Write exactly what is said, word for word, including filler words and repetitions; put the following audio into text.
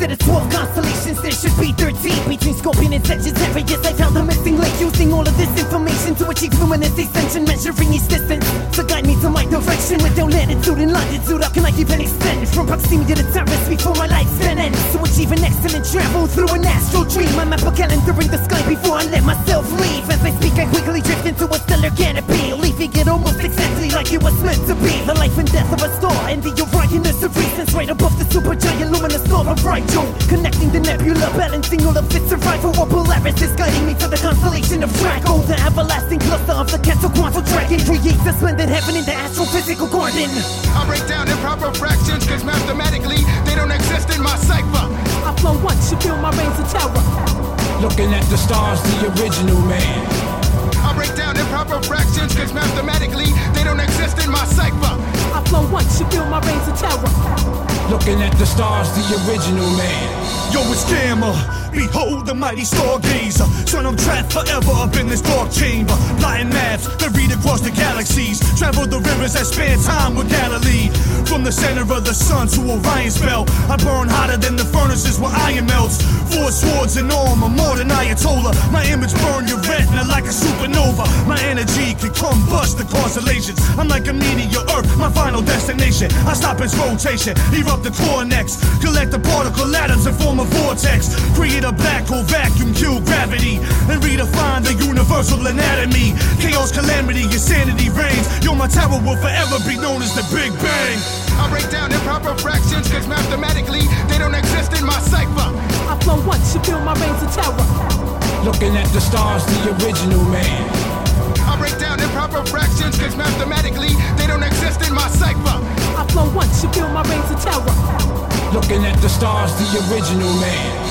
Instead of twelve constellations, there should be thirteen. Between Scorpion and Sagittarius, I found the missing link. Using all of this information to achieve luminous ascension, measuring each distance to guide me to my direction. Without latitude and longitude, how can I even extend from proximity to terrace before my lifespan ends? To achieve an excellent travel through an astral dream, I map a calendar in the sky before I let myself leave. As I speak, I quickly drift into a stellar canopy, leaving it almost exactly like it was meant to be. The life and death of a star and the Orionus of reasons, right above the supergiant luminous star of Rigel, connecting the nebula, balancing all of its survival. Or Polaris is guiding me to the constellation of Draco, the everlasting cluster of the Quetzalcoatl dragon, creates a splendid heaven in the astrophysical garden. I break down improper fractions, cause mathematically they don't exist in my cipher. I flow once, you feel my reigns of terror. Looking at the stars, the original man. I break down improper fractions, cause mathematically they don't exist in my cipher. I flow once, you feel my reigns of terror. Looking at the stars, the original man. Yo, it's Gamma. Behold the mighty stargazer. Son, I'm trapped forever up in this dark chamber. Plotting maps that read across the galaxies. Travel the rivers that span time with Galilee. From the center of the sun to Orion's belt, I burn hotter than the furnaces where iron melts. Four swords and armor, more than Ayatollah. My image burn your retina like a supernova. My energy can combust the constellations. I'm like a meteor Earth, my final destination. I stop its rotation, erupt the core next. Collect the particle atoms and form a vortex. Create a black hole vacuum, kill gravity, and redefine the universal anatomy. Chaos, calamity, insanity reigns. Yo, my tower will forever be known as the Big Bang. I break down improper fractions, cause mathematically they don't exist in my cipher. I flow once, you feel my reigns of terror. Looking at the stars, the original man. I break down improper fractions, cause mathematically they don't exist in my cipher. I flow once, you feel my reigns of terror. Looking at the stars, the original man.